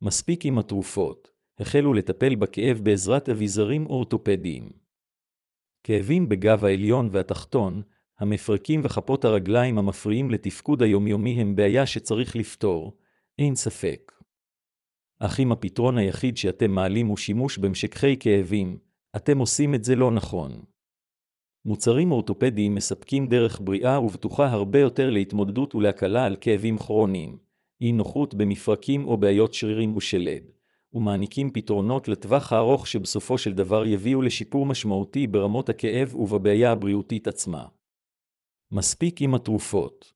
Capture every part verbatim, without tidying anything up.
מספיק עם התרופות, החלו לטפל בכאב בעזרת אביזרים אורתופדיים. כאבים בגב העליון והתחתון, המפרקים וכפות הרגליים המפריעים לתפקוד היומיומי הם בעיה שצריך לפתור, אין ספק. אך אם הפתרון היחיד שאתם מעלים הוא שימוש במשככי כאבים, אתם עושים את זה לא נכון. מוצרים אורתופדיים מספקים דרך בריאה ובטוחה הרבה יותר להתמודדות ולהקלה על כאבים כרוניים, אי נוחות במפרקים או בעיות שרירים ושלד, ומעניקים פתרונות לטווח הארוך שבסופו של דבר יביאו לשיפור משמעותי ברמות הכאב ובבעיה הבריאותית עצמה. מספיק עם התרופות.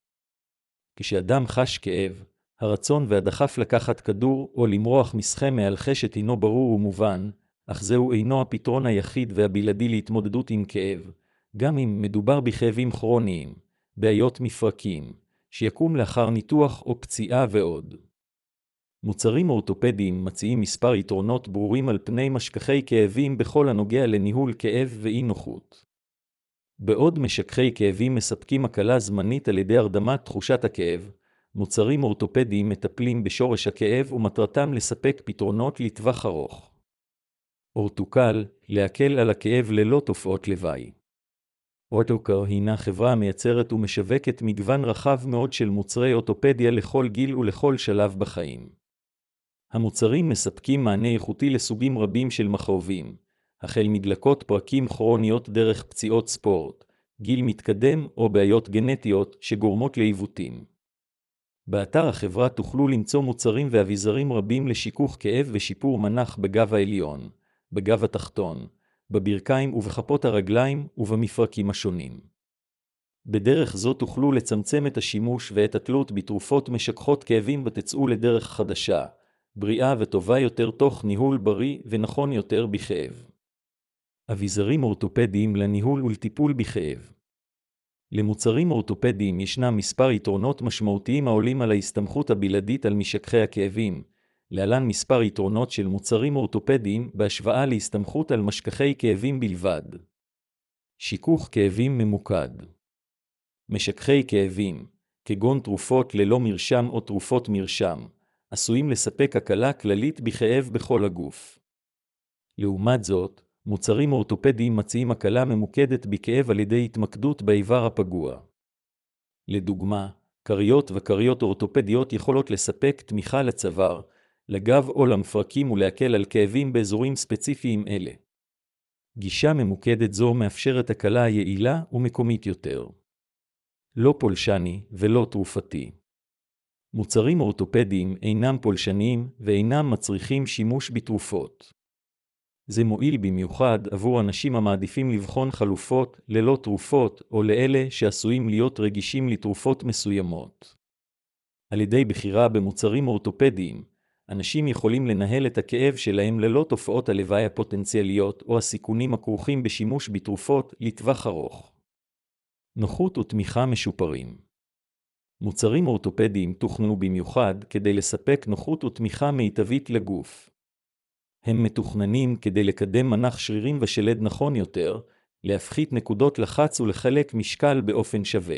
כשאדם חש כאב, הרצון והדחף לקחת כדור או למרוח מסחה מהלחשת אינו ברור ומובן, אך זהו אינו הפתרון היחיד והבלעדי להתמודדות עם כאב, גם אם מדובר בכאבים כרוניים, בעיות מפרקים, שיקום לאחר ניתוח או פציעה ועוד. מוצרים אורתופדיים מציעים מספר יתרונות ברורים על פני משככי כאבים בכל הנוגע לניהול כאב ואי נוחות. בעוד משככי כאבים מספקים הקלה זמנית על ידי הרדמת תחושת הכאב, מוצרים אורתופדיים מטפלים בשורש הכאב ומטרתם לספק פתרונות לטווח ארוך. אורתוקל, להקל על הכאב ללא תופעות לוואי. אורתוקל הינה חברה המייצרת ומשווקת מגוון רחב מאוד של מוצרי אורתופדיה לכל גיל ולכל שלב בחיים. המוצרים מספקים מענה איכותי לסוגים רבים של מכאובים, החל מדלקות פרקים כרוניות דרך פציעות ספורט, גיל מתקדם או בעיות גנטיות שגורמות לעיוותים. באתר החברה תוכלו למצוא מוצרים ואביזרים רבים לשיכוך כאב ושיפור מנח בגב העליון, בגב התחתון, בברכיים ובכפות הרגליים ובמפרקים השונים. בדרך זו תוכלו לצמצם את השימוש ואת התלות בתרופות משככות כאבים ותצאו לדרך חדשה, בריאה וטובה יותר תוך ניהול בריא ונכון יותר בכאב. אביזרים אורתופדיים לניהול ולטיפול בכאב. למוצרים אורתופדיים ישנם מספר יתרונות משמעותיים העולים על ההסתמכות הבלעדית על משככי הכאבים, להלן מספר יתרונות של מוצרים אורתופדיים בהשוואה להסתמכות על משככי כאבים בלבד. שיכוך כאבים ממוקד. משככי כאבים, כגון תרופות ללא מרשם או תרופות מרשם, עשויים לספק הקלה כללית בכאב בכל הגוף. לעומת זאת, מוצרים אורתופדיים מציעים הקלה ממוקדת בכאב על ידי התמקדות באיבר הפגוע. לדוגמה, קריות וקריות אורתופדיות יכולות לספק תמיכה לצוואר, לגב או למפרקים ולהקל על כאבים באזורים ספציפיים אלה. גישה ממוקדת זו מאפשרת הקלה יעילה ומקומית יותר. לא פולשני ולא תרופתי. מוצרים אורתופדיים אינם פולשניים ואינם מצריכים שימוש בתרופות. זה מועיל במיוחד עבור אנשים המעדיפים לבחון חלופות ללא תרופות או לאלה שעשויים להיות רגישים לתרופות מסוימות. על ידי בחירה במוצרים אורתופדיים, אנשים יכולים לנהל את הכאב שלהם ללא תופעות הלוואי הפוטנציאליות או הסיכונים הכרוכים בשימוש בתרופות לטווח ארוך. נוחות ותמיכה משופרים. מוצרים אורתופדיים תוכננו במיוחד כדי לספק נוחות ותמיכה מיטבית לגוף. הם מתוכננים כדי לקדם מנח שרירים ושלד נכון יותר, להפחית נקודות לחץ ולחלק משקל באופן שווה.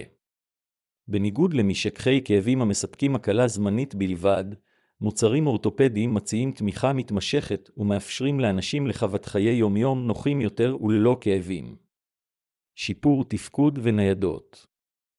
בניגוד למשככי כאבים המספקים הקלה זמנית בלבד, מוצרים אורתופדיים מציעים תמיכה מתמשכת ומאפשרים לאנשים לחוות חיי יום-יום נוחים יותר וללא כאבים. שיפור תפקוד וניידות.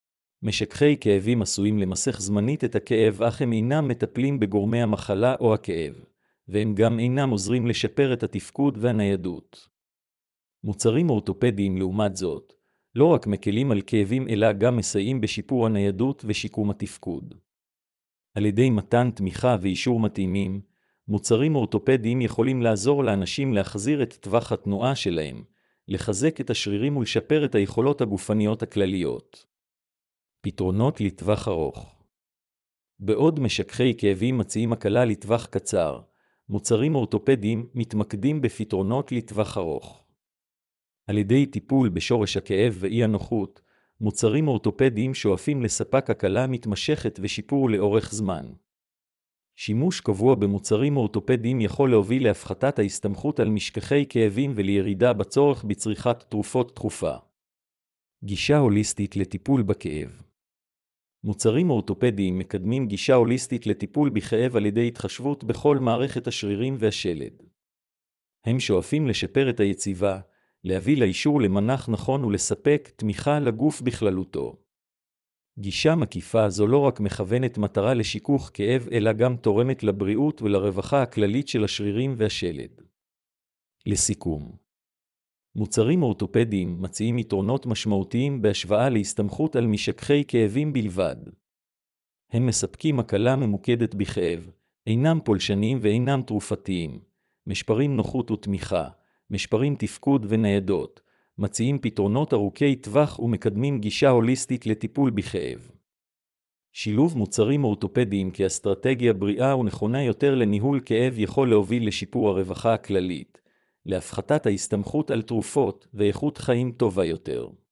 משככי כאבים עשויים למסך זמנית את הכאב, אך הם אינם מטפלים בגורמי המחלה או הכאב, והם גם אינם עוזרים לשפר את התפקוד והניידות. מוצרים אורתופדיים לעומת זאת, לא רק מקלים על כאבים אלא גם מסייעים בשיפור הניידות ושיקום התפקוד. על ידי מתן תמיכה ואישור מתאימים, מוצרים אורתופדיים יכולים לעזור לאנשים להחזיר את טווח התנועה שלהם, לחזק את השרירים ולשפר את היכולות הגופניות הכלליות. פתרונות לטווח ארוך. בעוד משככי כאבים מציעים הקלה לטווח קצר, מוצרים אורתופדיים מתמקדים בפתרונות לטווח ארוך. על ידי טיפול בשורש הכאב ואי הנוחות, מוצרים אורתופדיים שואפים לספק הקלה מתמשכת ושיפור לאורך זמן. שימוש קבוע במוצרים אורתופדיים יכול להוביל להפחתת ההסתמכות על משככי כאבים ולירידה בצורך בצריכת תרופות תכופה. גישה הוליסטית לטיפול בכאב. מוצרים אורתופדיים מקדמים גישה הוליסטית לטיפול בכאב על ידי התחשבות בכל מערכת השרירים והשלד. הם שואפים לשפר את היציבה, להביא לאישור למנח נכון ולספק תמיכה לגוף בכללותו. גישה מקיפה זו לא רק מכוונת מטרה לשיכוך כאב, אלא גם תורמת לבריאות ולרווחה הכללית של השרירים והשלד. לסיכום, מוצרים אורתופדיים מציעים יתרונות משמעותיים בהשוואה להסתמכות על משככי כאבים בלבד. הם מספקים הקלה ממוקדת בכאב, אינם פולשניים ואינם תרופתיים, משפרים נוחות ותמיכה, משפרים תפקוד וניידות, מציעים פתרונות ארוכי טווח ומקדמים גישה הוליסטית לטיפול בכאב. שילוב מוצרים אורתופדיים כאסטרטגיה בריאה ונכונה יותר לניהול כאב יכול להוביל לשיפור הרווחה הכללית, להפחתת ההסתמכות על תרופות ואיכות חיים טובה יותר.